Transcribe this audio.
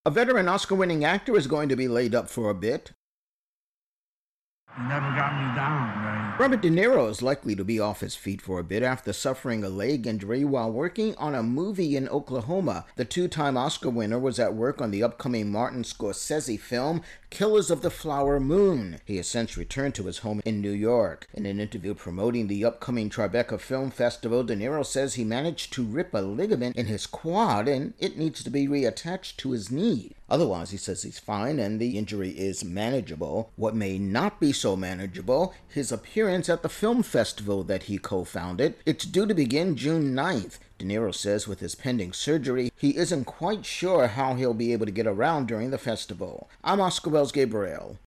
A veteran Oscar-winning actor is going to be laid up for a bit. You never got me down, right? Robert De Niro is likely to be off his feet for a bit after suffering a leg injury while working on a movie in Oklahoma. The two-time Oscar winner was at work on the upcoming Martin Scorsese film, Killers of the Flower Moon. He has since returned to his home in New York. In an interview promoting the upcoming Tribeca Film Festival, De Niro says he managed to rip a ligament in his quad and it needs to be reattached to his knee. Otherwise, he says he's fine and the injury is manageable. What may not be so manageable, his appearance at the film festival that he co-founded. It's due to begin June 9th. De Niro says with his pending surgery, he isn't quite sure how he'll be able to get around during the festival. I'm Oscar Wells Gabriel.